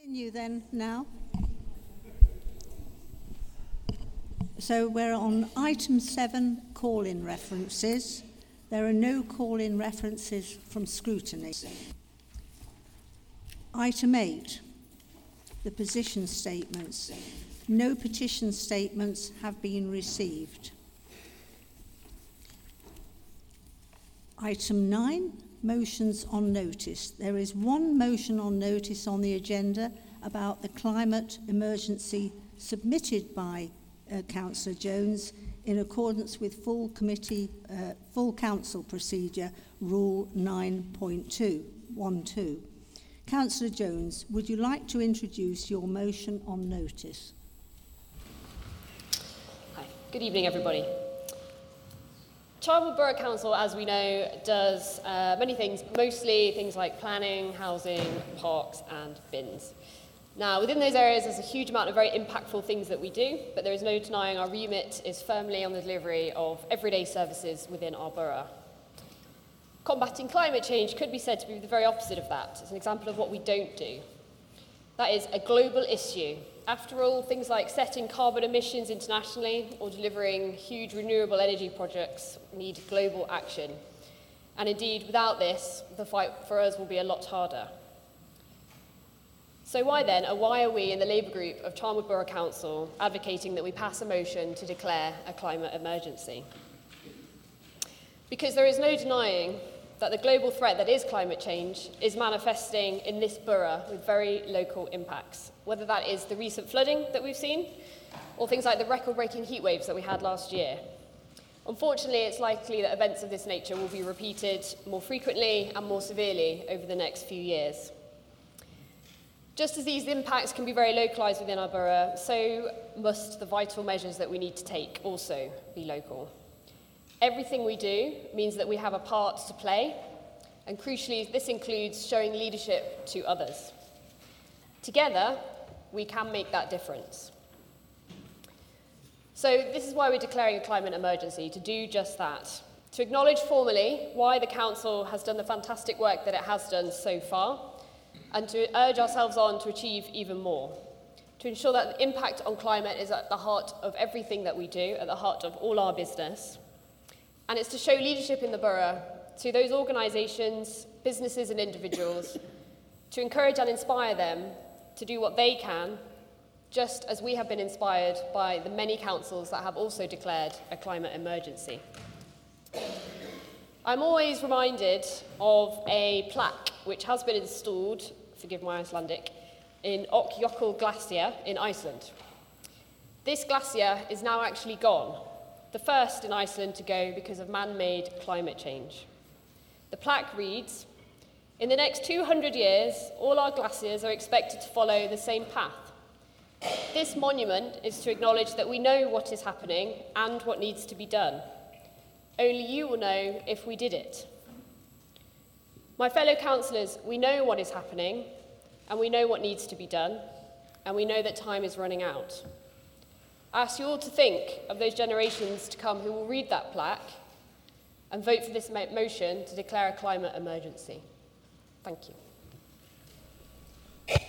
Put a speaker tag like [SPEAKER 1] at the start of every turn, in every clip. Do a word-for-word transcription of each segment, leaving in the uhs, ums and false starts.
[SPEAKER 1] Continue then now. So we're on item seven, call-in references. There are no call-in references from scrutiny. Item eight, the position statements. No petition statements have been received. Item nine, motions on notice. There is one motion on notice on the agenda about the climate emergency submitted by uh, Councillor Jones in accordance with full committee, uh, full council procedure rule nine point two one two. Councillor Jones, would you like to introduce your motion on notice?
[SPEAKER 2] Hi, good evening everybody. Charlwood Borough Council, as we know, does uh, many things, mostly things like planning, housing, parks and bins. Now, within those areas, there's a huge amount of very impactful things that we do, but there is no denying our remit is firmly on the delivery of everyday services within our borough. Combating climate change could be said to be the very opposite of that. It's an example of what we don't do. That is a global issue. After all, things like setting carbon emissions internationally or delivering huge renewable energy projects need global action. And indeed, without this, the fight for us will be a lot harder. So why then, or why are we in the Labour group of Charlwood Borough Council advocating that we pass a motion to declare a climate emergency? Because there is no denying that the global threat that is climate change is manifesting in this borough with very local impacts, whether that is the recent flooding that we've seen or things like the record-breaking heat waves that we had last year. Unfortunately, it's likely that events of this nature will be repeated more frequently and more severely over the next few years. Just as these impacts can be very localised within our borough, so must the vital measures that we need to take also be local. Everything we do means that we have a part to play, and crucially, this includes showing leadership to others. Together, we can make that difference. So this is why we're declaring a climate emergency, to do just that. To acknowledge formally why the Council has done the fantastic work that it has done so far, and to urge ourselves on to achieve even more. To ensure that the impact on climate is at the heart of everything that we do, at the heart of all our business. And it's to show leadership in the borough to those organisations, businesses and individuals, to encourage and inspire them to do what they can, just as we have been inspired by the many councils that have also declared a climate emergency. I'm always reminded of a plaque which has been installed, forgive my Icelandic, in Ökjökull Glacier in Iceland. This glacier is now actually gone. The first in Iceland to go because of man-made climate change. The plaque reads, "In the next two hundred years, all our glaciers are expected to follow the same path. This monument is to acknowledge that we know what is happening and what needs to be done. Only you will know if we did it." My fellow councillors, we know what is happening, and we know what needs to be done, and we know that time is running out. I ask you all to think of those generations to come who will read that plaque and vote for this motion to declare a climate emergency. Thank you.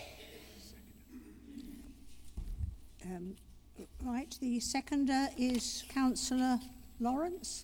[SPEAKER 1] Um, right, the seconder is Councillor Lawrence.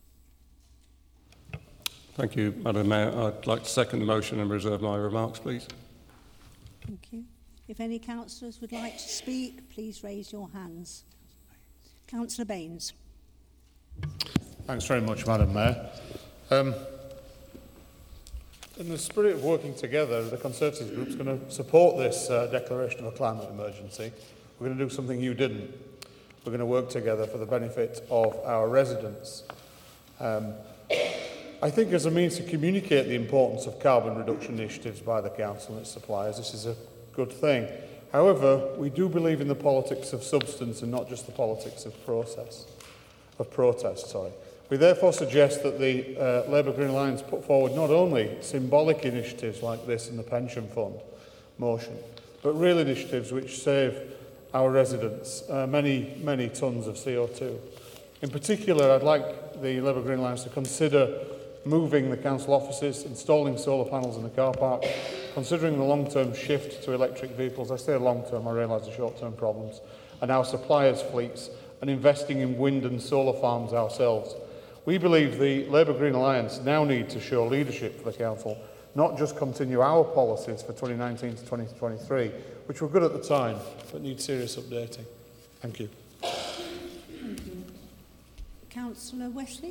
[SPEAKER 3] Thank you, Madam Mayor. I'd like to second the motion and reserve my remarks, please.
[SPEAKER 1] Thank you. If any councillors would like to speak, please raise your hands. Councillor Baines.
[SPEAKER 4] Thanks very much, Madam Mayor. Um, in the spirit of working together, the Conservative Group is going to support this uh, declaration of a climate emergency. We're going to do something you didn't. We're going to work together for the benefit of our residents. Um, I think as a means to communicate the importance of carbon reduction initiatives by the Council and its suppliers, this is a good thing. However, we do believe in the politics of substance and not just the politics of process, of protest. Sorry. We therefore suggest that the uh, Labour Green Alliance put forward not only symbolic initiatives like this in the pension fund motion, but real initiatives which save our residents uh, many, many tonnes of C O two. In particular, I'd like the Labour Green Alliance to consider moving the council offices, installing solar panels in the car park, considering the long-term shift to electric vehicles. I say long-term, I realise the short-term problems, and our suppliers' fleets, and investing in wind and solar farms ourselves. We believe the Labour Green Alliance now need to show leadership for the council, not just continue our policies for twenty nineteen to twenty twenty-three, which were good at the time, but need serious updating. Thank you.
[SPEAKER 1] Thank you. Councillor Wesley?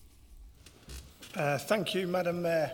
[SPEAKER 5] Uh, thank you, Madam Mayor.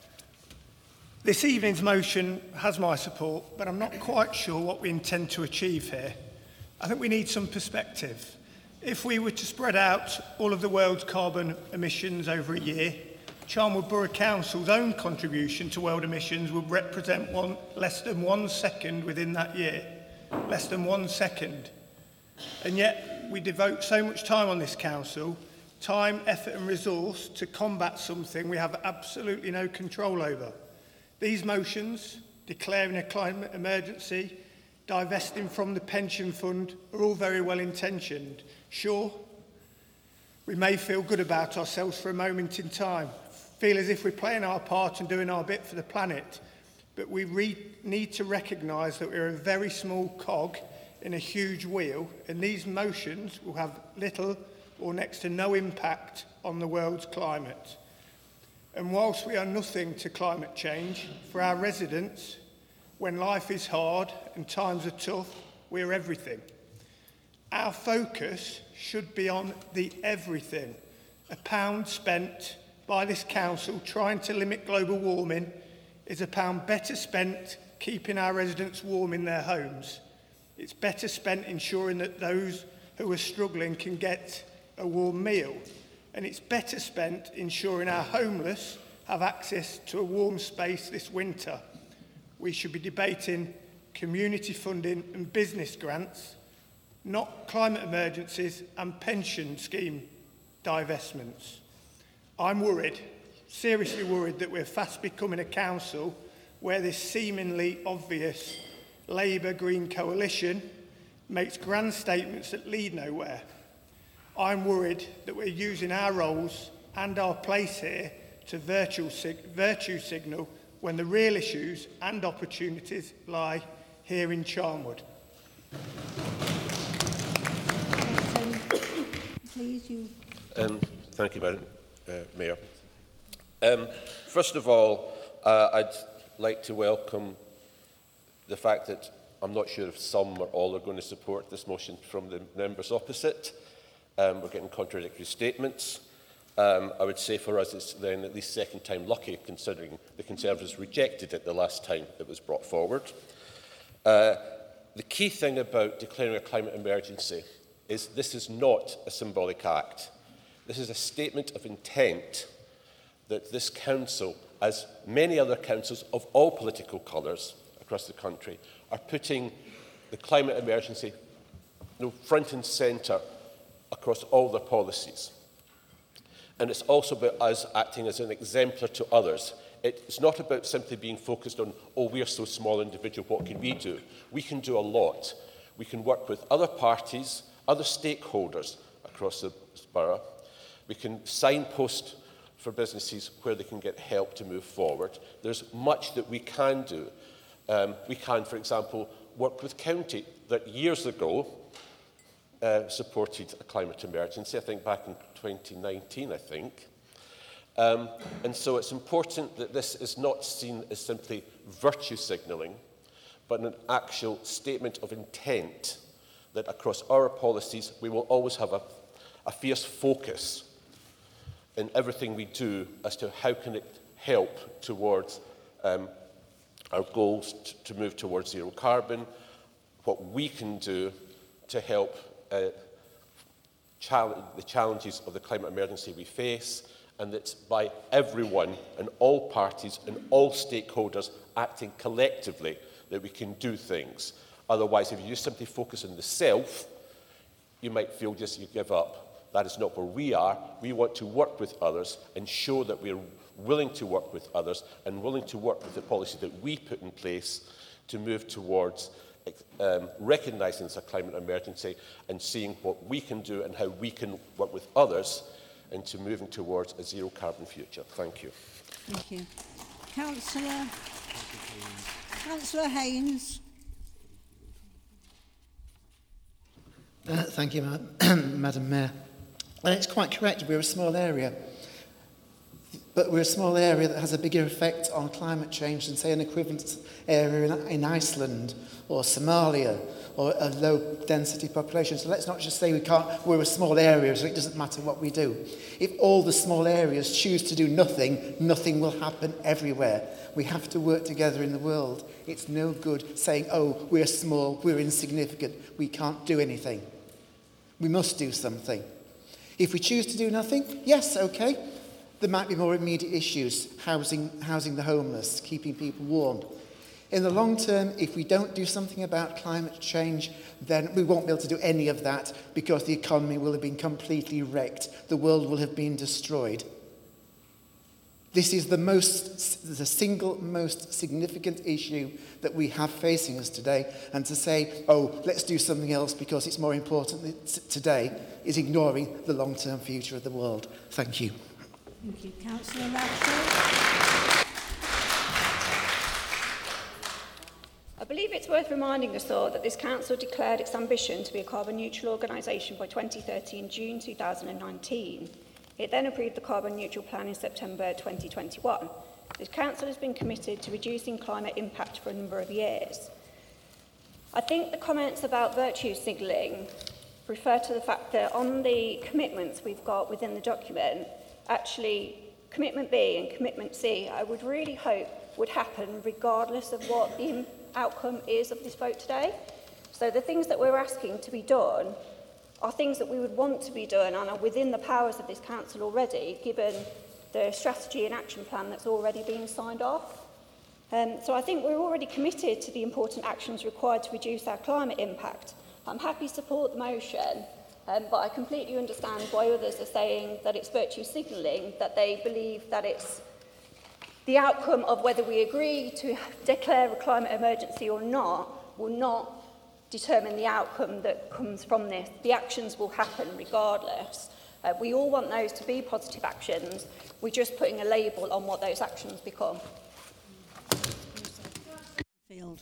[SPEAKER 5] This evening's motion has my support, but I'm not quite sure what we intend to achieve here. I think we need some perspective. If we were to spread out all of the world's carbon emissions over a year, Charnwood Borough Council's own contribution to world emissions would represent one, less than one second within that year. Less than one second. And yet we devote so much time on this council, time, effort and resource to combat something we have absolutely no control over. These motions, declaring a climate emergency, divesting from the pension fund, are all very well intentioned. Sure, we may feel good about ourselves for a moment in time, feel as if we're playing our part and doing our bit for the planet, but we re need to recognise that we're a very small cog in a huge wheel, and these motions will have little or next to no impact on the world's climate. And whilst we are nothing to climate change, for our residents, when life is hard and times are tough, we're everything. Our focus should be on the everything. A pound spent by this council trying to limit global warming is a pound better spent keeping our residents warm in their homes. It's better spent ensuring that those who are struggling can get a warm meal. And it's better spent ensuring our homeless have access to a warm space this winter. We should be debating community funding and business grants, not climate emergencies and pension scheme divestments. I'm worried, seriously worried, that we're fast becoming a council where this seemingly obvious Labour Green coalition makes grand statements that lead nowhere. I'm worried that we're using our roles and our place here to virtue, sig virtue signal when the real issues and opportunities lie here in Charnwood.
[SPEAKER 1] Please, you.
[SPEAKER 6] Um, thank you, Madam uh, Mayor. Um, first of all, uh, I'd like to welcome the fact that I'm not sure if some or all are going to support this motion from the members opposite. Um, we're getting contradictory statements. Um, I would say for us it's then at least second time lucky, considering the Conservatives rejected it the last time it was brought forward. Uh, the key thing about declaring a climate emergency is this is not a symbolic act. This is a statement of intent that this council, as many other councils of all political colours across the country, are putting the climate emergency you know, front and centre across all their policies. And it's also about us acting as an exemplar to others. It's not about simply being focused on, oh, we're so small individual, what can we do? We can do a lot. We can work with other parties, other stakeholders across the borough. We can signpost for businesses where they can get help to move forward. There's much that we can do. Um, we can, for example, work with county that years ago uh, supported a climate emergency, I think back in twenty nineteen, I think. Um, and so it's important that this is not seen as simply virtue signalling, but an actual statement of intent that across our policies we will always have a, a fierce focus in everything we do as to how can it help towards um, our goals to move towards zero carbon, what we can do to help uh, challenge the challenges of the climate emergency we face, and it's by everyone and all parties and all stakeholders acting collectively that we can do things. Otherwise, if you just simply focus on the self, you might feel just you give up. That is not where we are. We want to work with others and show that we're willing to work with others and willing to work with the policy that we put in place to move towards um, recognising it's a climate emergency and seeing what we can do and how we can work with others into moving towards a zero carbon future. Thank you.
[SPEAKER 1] Thank you. Councillor, Councillor Haynes.
[SPEAKER 7] Uh, thank you, Ma Madam Mayor. And it's quite correct, we're a small area. But we're a small area that has a bigger effect on climate change than, say, an equivalent area in, in Iceland or Somalia or a low-density population. So let's not just say we can't, we're a small area, so it doesn't matter what we do. If all the small areas choose to do nothing, nothing will happen everywhere. We have to work together in the world. It's no good saying, oh, we're small, we're insignificant, we can't do anything. We must do something. If we choose to do nothing, yes, okay. There might be more immediate issues, housing, housing the homeless, keeping people warm. In the long term, if we don't do something about climate change, then we won't be able to do any of that because the economy will have been completely wrecked. The world will have been destroyed. This is the most, the single most significant issue that we have facing us today. And to say, oh, let's do something else because it's more important today, is ignoring the long-term future of the world. Thank you.
[SPEAKER 1] Thank you. Councillor Radcliffe.
[SPEAKER 8] I believe it's worth reminding us all that this council declared its ambition to be a carbon neutral organisation by twenty thirty in June two thousand nineteen. It then approved the carbon neutral plan in September twenty twenty-one. This council has been committed to reducing climate impact for a number of years. I think the comments about virtue signalling refer to the fact that on the commitments we've got within the document, actually commitment B and commitment C, I would really hope would happen regardless of what the outcome is of this vote today. So the things that we're asking to be done are things that we would want to be done and are within the powers of this council already, given the strategy and action plan that's already been signed off. Um, so I think we're already committed to the important actions required to reduce our climate impact. I'm happy to support the motion, um, but I completely understand why others are saying that it's virtue signalling, that they believe that it's the outcome of whether we agree to declare a climate emergency or not will not determine the outcome that comes from this. The actions will happen regardless. Uh, we all want those to be positive actions. We're just putting a label on what those actions become.
[SPEAKER 1] Field.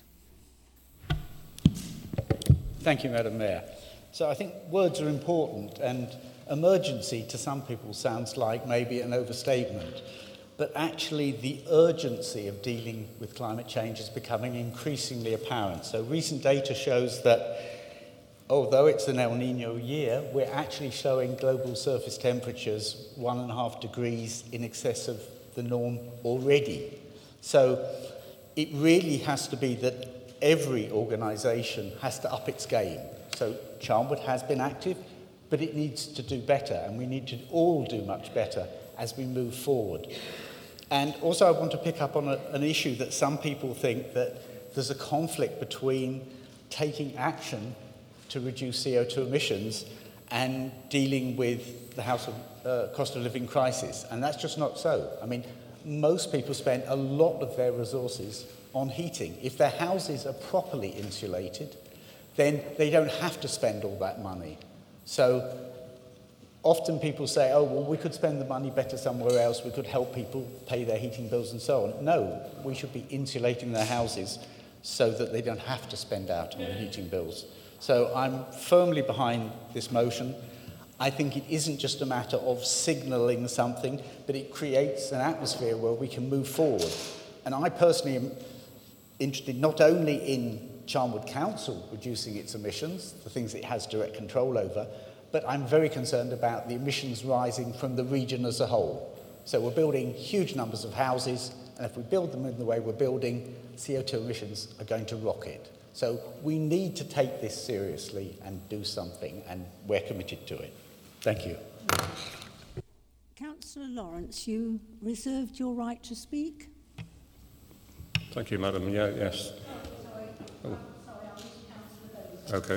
[SPEAKER 9] Thank you, Madam Mayor. So I think words are important, and emergency to some people sounds like maybe an overstatement. But actually the urgency of dealing with climate change is becoming increasingly apparent. So recent data shows that although it's an El Niño year, we're actually showing global surface temperatures one and a half degrees in excess of the norm already. So it really has to be that every organisation has to up its game. So Charnwood has been active, but it needs to do better, and we need to all do much better as we move forward. And also I want to pick up on a, an issue that some people think that there's a conflict between taking action to reduce C O two emissions and dealing with the house of, uh, cost of living crisis. And that's just not so. I mean, most people spend a lot of their resources on heating. If their houses are properly insulated, then they don't have to spend all that money. So often people say, oh, well, we could spend the money better somewhere else, we could help people pay their heating bills and so on. No, we should be insulating their houses so that they don't have to spend out on the heating bills. So I'm firmly behind this motion. I think it isn't just a matter of signalling something, but it creates an atmosphere where we can move forward. And I personally am interested not only in Charnwood Council reducing its emissions, the things it has direct control over, but I'm very concerned about the emissions rising from the region as a whole. So we're building huge numbers of houses, and if we build them in the way we're building, C O two emissions are going to rocket. So we need to take this seriously and do something, and we're committed to it. Thank you.
[SPEAKER 1] Councillor Lawrence, you reserved your right to speak.
[SPEAKER 3] Thank you, Madam. Yeah, yes. Oh. Okay.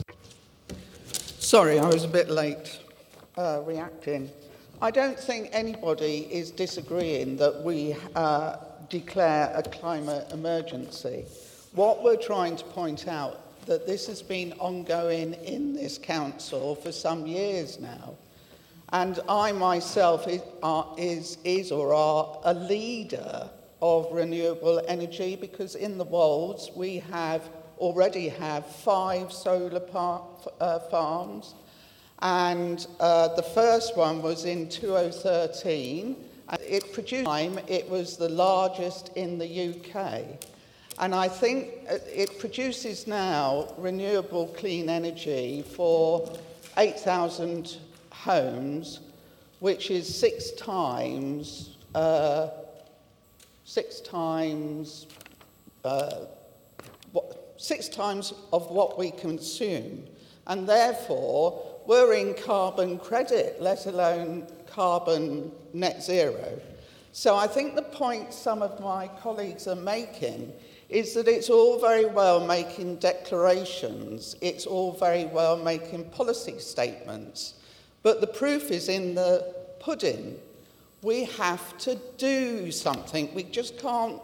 [SPEAKER 10] Sorry, I was a bit late uh, reacting. I don't think anybody is disagreeing that we uh, declare a climate emergency. What we're trying to point out that this has been ongoing in this council for some years now, And I myself is, are, is, is or are a leader of renewable energy, because in the Wolds we have already have five solar par- uh, farms, and uh, the first one was in two thousand thirteen. And it produced time, it was the largest in the U K. And I think it produces now renewable clean energy for eight thousand homes, which is six times, uh, six times, uh, what, six times of what we consume. And therefore, we're in carbon credit, let alone carbon net zero. So I think the point some of my colleagues are making is that it's all very well making declarations, it's all very well making policy statements, but the proof is in the pudding. We have to do something. We just can't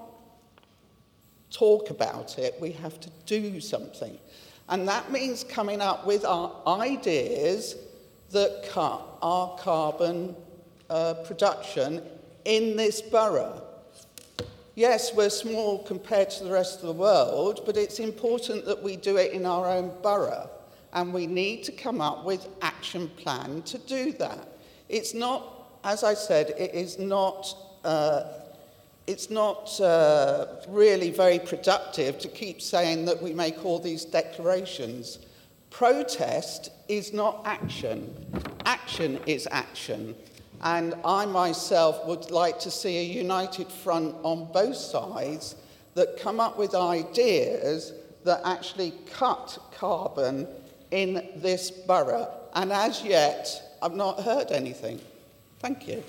[SPEAKER 10] talk about it, we have to do something. And that means coming up with our ideas that cut our carbon uh, production in this borough. Yes, we're small compared to the rest of the world, but it's important that we do it in our own borough, and we need to come up with an action plan to do that. It's not, as I said, it is not, uh, it's not uh, really very productive to keep saying that we make all these declarations. Protest is not action. Action is action. And I myself would like to see a united front on both sides that come up with ideas that actually cut carbon in this borough. And as yet, I've not heard anything. Thank you.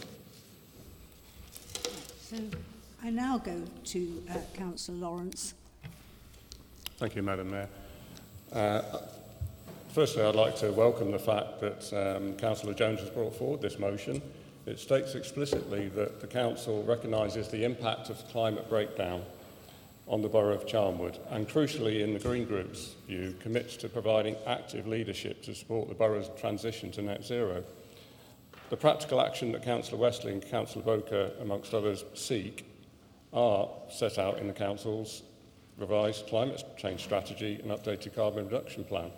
[SPEAKER 1] So I now go to uh, Councillor Lawrence.
[SPEAKER 3] Thank you, Madam Mayor. Uh, firstly, I'd like to welcome the fact that um, Councillor Jones has brought forward this motion. It states explicitly that the Council recognises the impact of climate breakdown on the Borough of Charnwood, and crucially in the Green Group's view, commits to providing active leadership to support the borough's transition to net zero. The practical action that Councillor Westley and Councillor Boker, amongst others, seek are set out in the Council's revised climate change strategy and updated carbon reduction plan.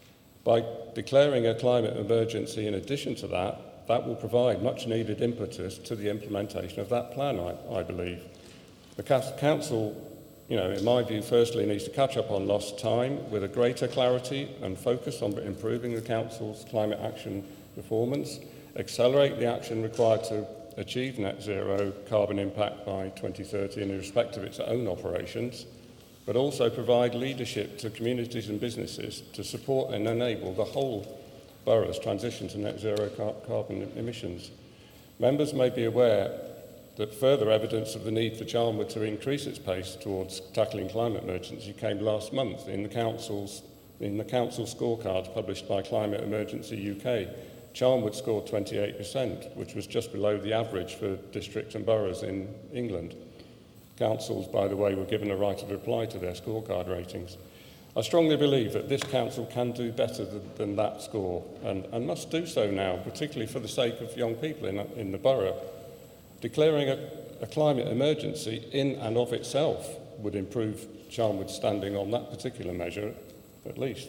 [SPEAKER 3] By declaring a climate emergency in addition to that, that will provide much needed impetus to the implementation of that plan, I, I believe. The Council, you know, in my view, firstly needs to catch up on lost time with a greater clarity and focus on improving the Council's climate action performance, accelerate the action required to achieve net zero carbon impact by twenty thirty in respect of its own operations, but also provide leadership to communities and businesses to support and enable the whole borough's transition to net zero car carbon emissions. Members may be aware that further evidence of the need for Charnwood to increase its pace towards tackling climate emergency came last month in the Council's, in the Council scorecard published by Climate Emergency U K. Charnwood scored twenty-eight percent, which was just below the average for districts and boroughs in England. Councils, by the way, were given a right of reply to their scorecard ratings. I strongly believe that this council can do better than, than that score, and, and must do so now, particularly for the sake of young people in, in the borough. Declaring a, a climate emergency in and of itself would improve Charnwood's standing on that particular measure, at least.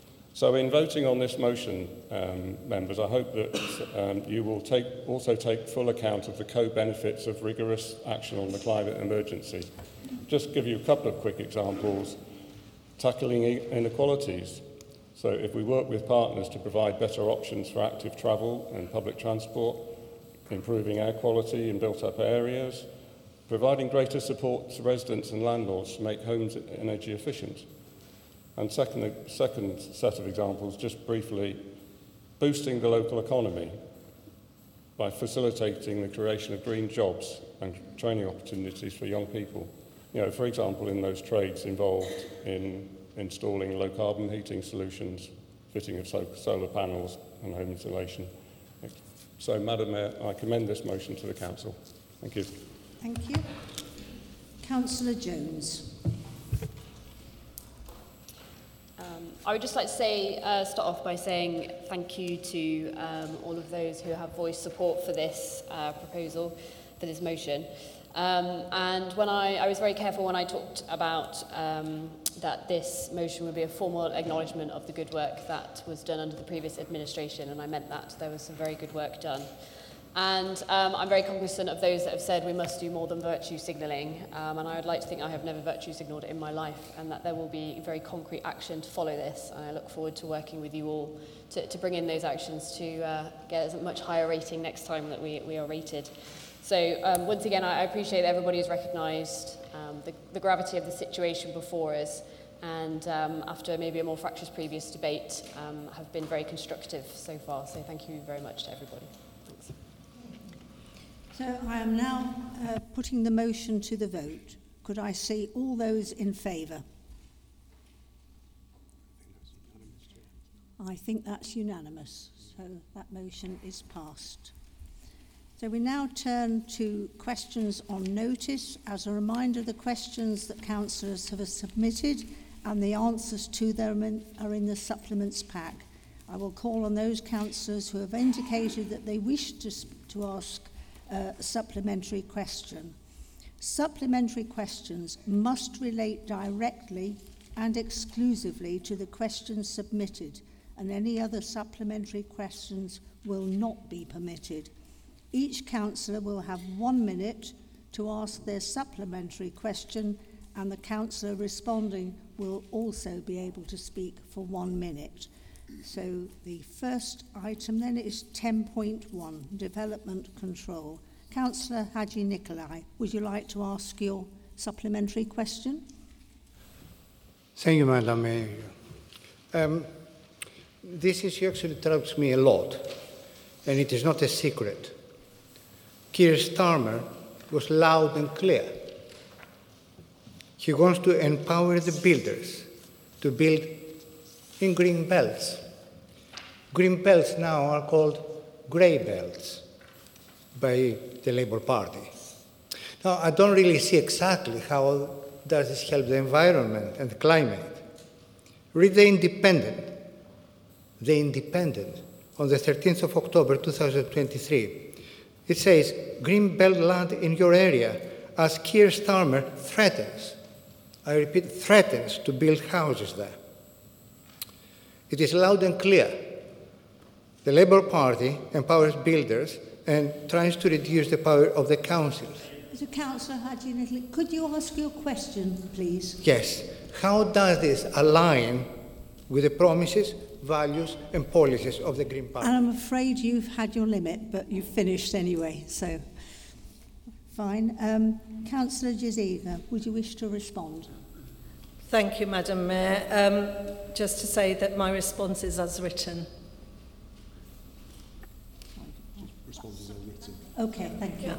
[SPEAKER 3] So in voting on this motion, um, members, I hope that um, you will take, also take full account of the co-benefits of rigorous action on the climate emergency. Just give you a couple of quick examples. Tackling inequalities. So if we work with partners to provide better options for active travel and public transport, improving air quality in built-up areas, providing greater support to residents and landlords to make homes energy efficient. And second, second set of examples, just briefly, boosting the local economy by facilitating the creation of green jobs and training opportunities for young people. You know, for example, in those trades involved in installing low-carbon heating solutions, fitting of so solar panels and home insulation. So, Madam Mayor, I commend this motion to the Council. Thank you.
[SPEAKER 1] Thank you. Councillor Jones.
[SPEAKER 11] Um,
[SPEAKER 2] I would just like to say, uh, start off by saying thank you to um, all of those who have voiced support for this uh, proposal, for this motion. Um, and when I, I was very careful when I talked about um, that this motion would be a formal acknowledgement of the good work that was done under the previous administration, and I meant that there was some very good work done. And um, I'm very cognizant of those that have said we must do more than virtue signalling, um, and I would like to think I have never virtue signalled in my life, and that there will be very concrete action to follow this, and I look forward to working with you all to, to bring in those actions to uh, get a much higher rating next time that we, we are rated. So um, once again, I appreciate that everybody has recognised um, the, the gravity of the situation before us, and um, after maybe a more fractious previous debate, um, have been very constructive so far. So thank you very much to everybody. Thanks.
[SPEAKER 1] So I am now uh, putting the motion to the vote. Could I see all those in favour? I think that's unanimous, so that motion is passed. So we now turn to questions on notice. As a reminder, the questions that councillors have submitted and the answers to them are in the supplements pack. I will call on those councillors who have indicated that they wish to, to ask a supplementary question. Supplementary questions must relate directly and exclusively to the questions submitted, and any other supplementary questions will not be permitted. Each councillor will have one minute to ask their supplementary question, and the councillor responding will also be able to speak for one minute. So the first item then is ten point one, development control. Councillor Haji Nicolai, would you like to ask your supplementary question?
[SPEAKER 11] Thank you, Madam Mayor. Um, this issue actually troubles me a lot, and it is not a secret. Keir Starmer was loud and clear. He wants to empower the builders to build in green belts. Green belts now are called grey belts by the Labour Party. Now, I don't really see exactly how does this help the environment and the climate. Read The Independent. The Independent on the thirteenth of October two thousand twenty-three. It says, green belt land in your area as Keir Starmer threatens, I repeat, threatens to build houses there. It is loud and clear. The Labour Party empowers builders and tries to reduce the power of the councils.
[SPEAKER 1] So, Councillor Haji Nicolai, could you ask your question, please?
[SPEAKER 11] Yes. How does this align with the promises, values and policies of the Green Party?
[SPEAKER 1] And I'm afraid you've had your limit, but you've finished anyway, so fine. Um, Councillor Jaziga, would you wish to respond?
[SPEAKER 12] Thank you, Madam Mayor. Um, just to say that my response is as written.
[SPEAKER 1] Responses as written. Okay, thank you.
[SPEAKER 12] Yeah.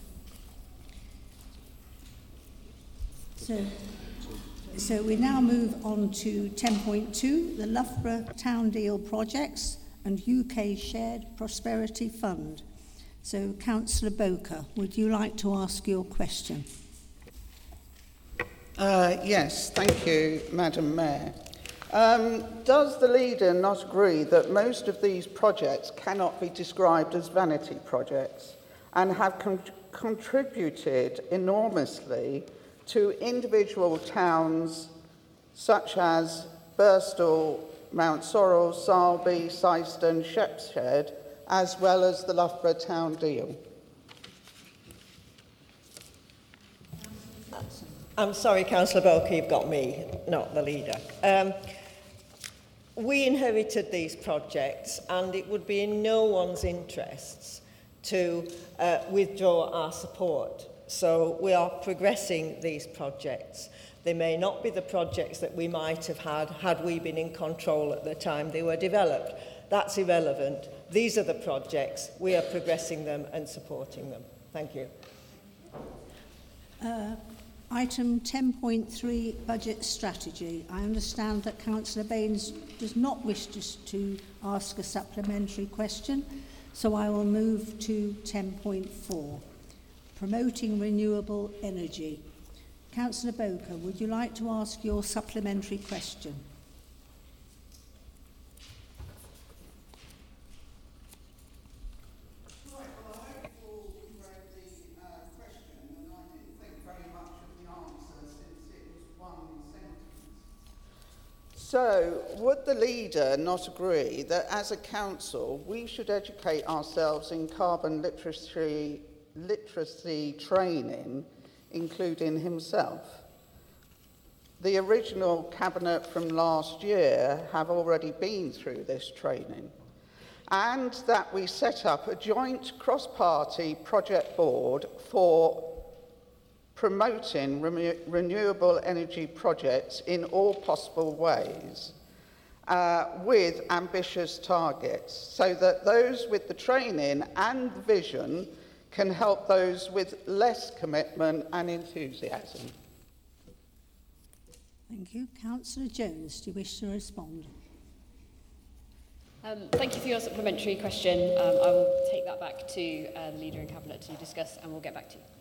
[SPEAKER 1] So, so we now move on to ten point two, the Loughborough Town Deal Projects and U K Shared Prosperity Fund. So, Councillor Boker, would you like to ask your question?
[SPEAKER 10] Uh, yes, thank you, Madam Mayor. Um, does the leader not agree that most of these projects cannot be described as vanity projects and have con- contributed enormously to individual towns such as Birstall, Mount Sorrel, Salby, Syston, Shepshed, as well as the Loughborough Town Deal?
[SPEAKER 13] I'm sorry, Councillor Boker, you've got me, not the leader. Um, we inherited these projects, and it would be in no one's interests to uh, withdraw our support. So we are progressing these projects. They may not be the projects that we might have had had we been in control at the time they were developed. That's irrelevant. These are the projects. We are progressing them and supporting them. Thank you.
[SPEAKER 1] Uh, Item ten point three, Budget Strategy. I understand that Councillor Baines does not wish to, to ask a supplementary question, so I will move to ten point four, Promoting Renewable Energy. Councillor Boker, would you like to ask your supplementary question?
[SPEAKER 10] So, would the leader not agree that as a council we should educate ourselves in carbon literacy, literacy training, including himself? The original cabinet from last year have already been through this training. And that we set up a joint cross-party project board for promoting re renewable energy projects in all possible ways uh, with ambitious targets, so that those with the training and vision can help those with less commitment and enthusiasm.
[SPEAKER 1] Thank you. Councillor Jones, do you wish to respond?
[SPEAKER 2] Um, thank you for your supplementary question. Um, I will take that back to uh, the Leader in Cabinet to discuss, and we'll get back to you.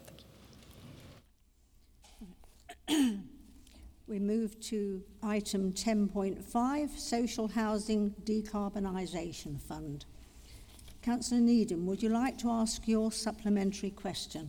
[SPEAKER 2] Thank you.
[SPEAKER 1] We move to item ten point five, Social Housing Decarbonisation Fund. Councillor Needham, would you like to ask your supplementary question?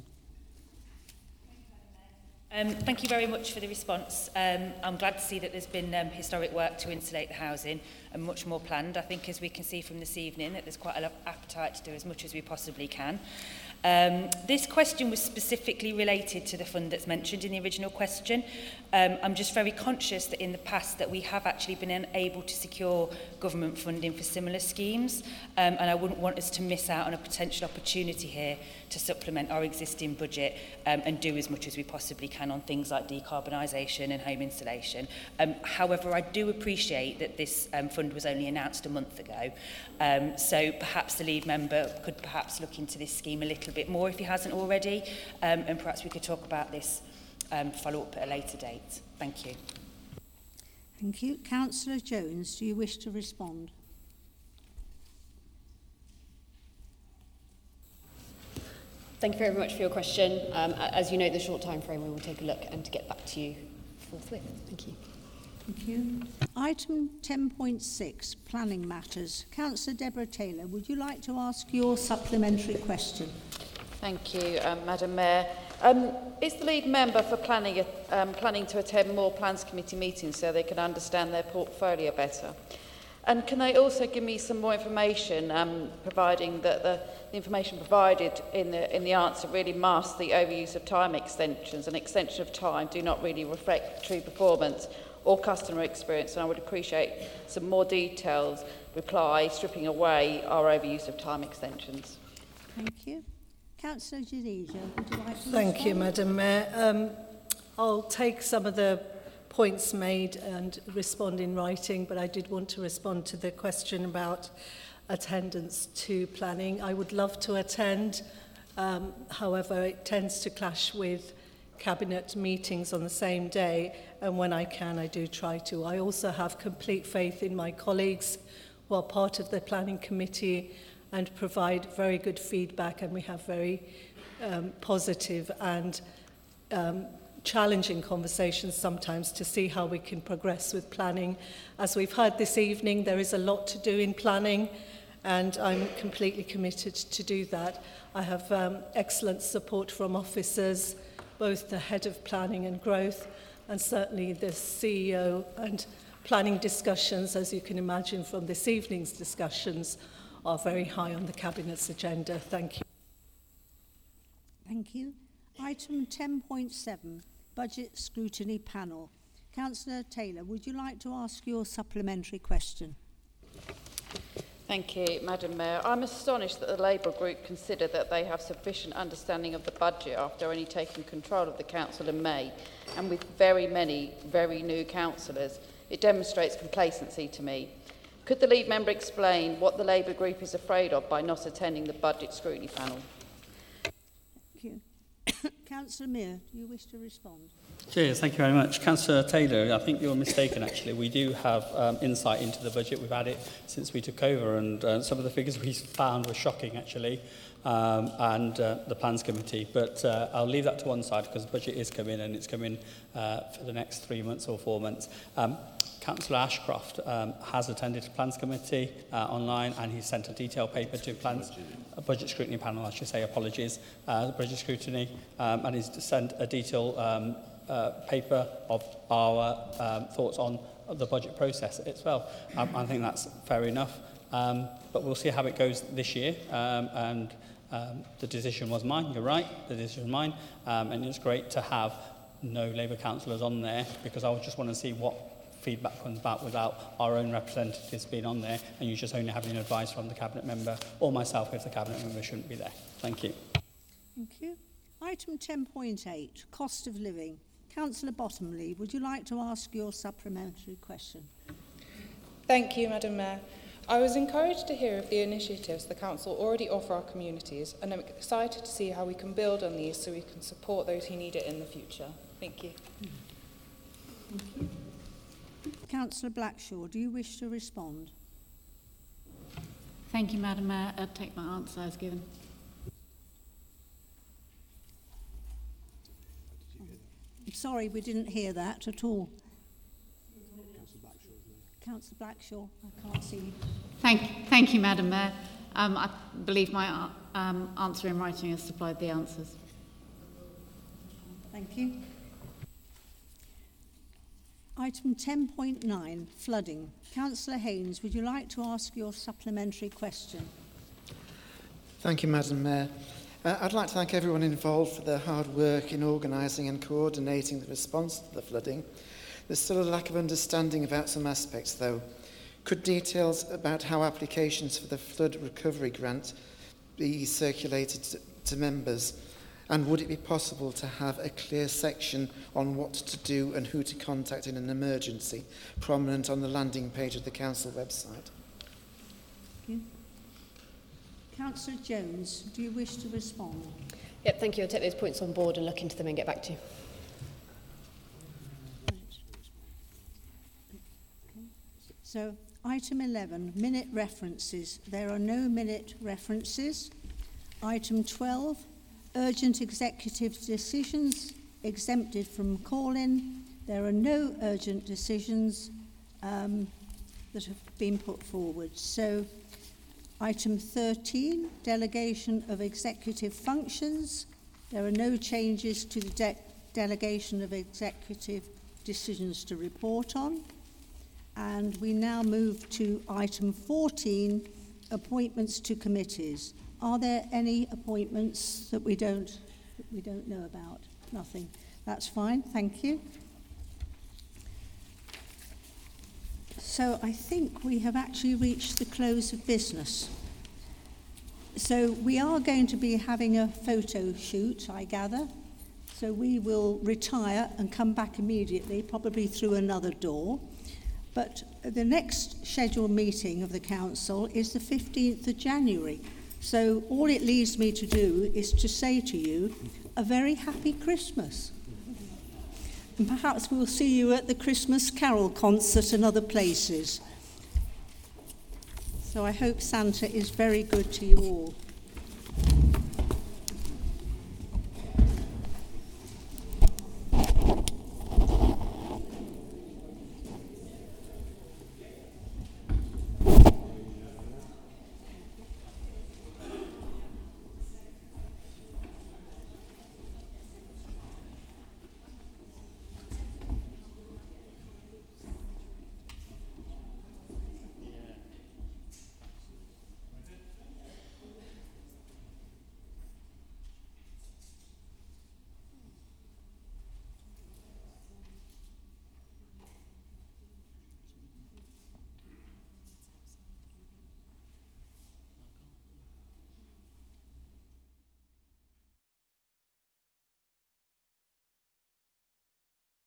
[SPEAKER 14] Um, thank you very much for the response. Um, I'm glad to see that there's been um, historic work to insulate the housing and much more planned. I think, as we can see from this evening, that there's quite a lot of appetite to do as much as we possibly can. Um, this question was specifically related to the fund that's mentioned in the original question. Um, I'm just very conscious that in the past that we have actually been able to secure government funding for similar schemes, um, and I wouldn't want us to miss out on a potential opportunity here to supplement our existing budget um, and do as much as we possibly can on things like decarbonisation and home installation. Um, however, I do appreciate that this um, fund was only announced a month ago, um, so perhaps the lead member could perhaps look into this scheme a little bit more if he hasn't already, um, and perhaps we could talk about this um, follow-up at a later date. Thank you.
[SPEAKER 1] Thank you. Councillor Jones, do you wish to respond?
[SPEAKER 2] Thank you very much for your question. Um, as you know, the short time frame, we will take a look and to get back to you forthwith. Thank you.
[SPEAKER 1] Thank you. Item ten point six, Planning Matters. Councillor Deborah Taylor, would you like to ask your supplementary question?
[SPEAKER 15] Thank you, um, Madam Mayor. Um, is the lead member for planning, um, planning to attend more Plans Committee meetings so they can understand their portfolio better? And can they also give me some more information, um, providing that the, the information provided in the, in the answer really masks the overuse of time extensions, and extension of time do not really reflect true performance or customer experience, and I would appreciate some more detailed reply, stripping away our overuse of time extensions.
[SPEAKER 1] Thank you. Councillor Jadeja, would you like to
[SPEAKER 12] Thank
[SPEAKER 1] respond?
[SPEAKER 12] you, Madam Mayor. Um, I'll take some of the points made and respond in writing, but I did want to respond to the question about attendance to planning. I would love to attend, um, however, it tends to clash with cabinet meetings on the same day, and when I can, I do try to. I also have complete faith in my colleagues who are part of the planning committee and provide very good feedback, and we have very um, positive and um, challenging conversations sometimes to see how we can progress with planning. As we've heard this evening, there is a lot to do in planning, and I'm completely committed to do that. I have um, excellent support from officers, both the head of planning and growth, and certainly the C E O, and planning discussions, as you can imagine from this evening's discussions, are very high on the Cabinet's agenda. Thank you.
[SPEAKER 1] Thank you. Item ten point seven, Budget Scrutiny Panel. Councillor Taylor, would you like to ask your supplementary question?
[SPEAKER 15] Thank you, Madam Mayor. I'm astonished that the Labour group consider that they have sufficient understanding of the budget after only taking control of the council in May, and with very many very new councillors. It demonstrates complacency to me. Could the lead member explain what the Labour group is afraid of by not attending the Budget Scrutiny Panel?
[SPEAKER 1] Thank you. Councillor Mear, do you wish to respond?
[SPEAKER 16] Cheers, thank you very much. Councillor Taylor, I think you're mistaken actually. We do have um, insight into the budget. We've had it since we took over, and uh, some of the figures we found were shocking actually, um, and uh, the Plans Committee. But uh, I'll leave that to one side because the budget is coming, and it's coming uh, for the next three months or four months. Um, Councillor Ashcroft um, has attended the Plans Committee uh, online, and he sent a detailed paper to Plans, a Budget Scrutiny Panel, I should say, apologies, uh, the Budget Scrutiny, um, and he's sent a detailed um, uh, paper of our um, thoughts on the budget process as well. Um, I think that's fair enough. Um, but we'll see how it goes this year. Um, and um, the decision was mine. You're right. The decision was mine. Um, and it's great to have no Labour councillors on there, because I just want to see what feedback comes back without our own representatives being on there, and you just only having advice from the cabinet member or myself if the cabinet member shouldn't be there. Thank you.
[SPEAKER 1] Thank you. Item ten point eight, cost of living. Councillor Bottomley, would you like to ask your supplementary question?
[SPEAKER 17] Thank you, Madam Mayor. I was encouraged to hear of the initiatives the Council already offer our communities, and I'm excited to see how we can build on these so we can support those who need it in the future. Thank you.
[SPEAKER 1] Thank you. Councillor Blackshaw, do you wish to respond?
[SPEAKER 18] Thank you, Madam Mayor. I'll take my answer as given.
[SPEAKER 1] I'm sorry, we didn't hear that at all. Councillor Blackshaw, I can't see you.
[SPEAKER 18] Thank, thank you, Madam Mayor. Um, I believe my uh, um, answer in writing has supplied the answers.
[SPEAKER 1] Thank you. Item ten point nine, flooding. Councillor Haynes, would you like to ask your supplementary question?
[SPEAKER 7] Thank you, Madam Mayor. Uh, I'd like to thank everyone involved for their hard work in organising and coordinating the response to the flooding. There's still a lack of understanding about some aspects, though. Could details about how applications for the flood recovery grant be circulated to, to members? And would it be possible to have a clear section on what to do and who to contact in an emergency, prominent on the landing page of the council website?
[SPEAKER 1] Thank you. Councillor Jones, do you wish to respond?
[SPEAKER 2] Yep, thank you. I'll take those points on board and look into them and get back to you.
[SPEAKER 1] So, item eleven, minute references. There are no minute references. Item twelve, urgent executive decisions exempted from call-in. There are no urgent decisions um, that have been put forward. So, item thirteen, delegation of executive functions. There are no changes to the de- delegation of executive decisions to report on. And we now move to item fourteen, appointments to committees. Are there any appointments that we don't that we don't know about? Nothing. That's fine. Thank you. So I think we have actually reached the close of business. So we are going to be having a photo shoot, I gather. So we will retire and come back immediately, probably through another door. But the next scheduled meeting of the council is the fifteenth of January. So all it leaves me to do is to say to you, a very happy Christmas. And perhaps we'll see you at the Christmas Carol concert and other places. So I hope Santa is very good to you all.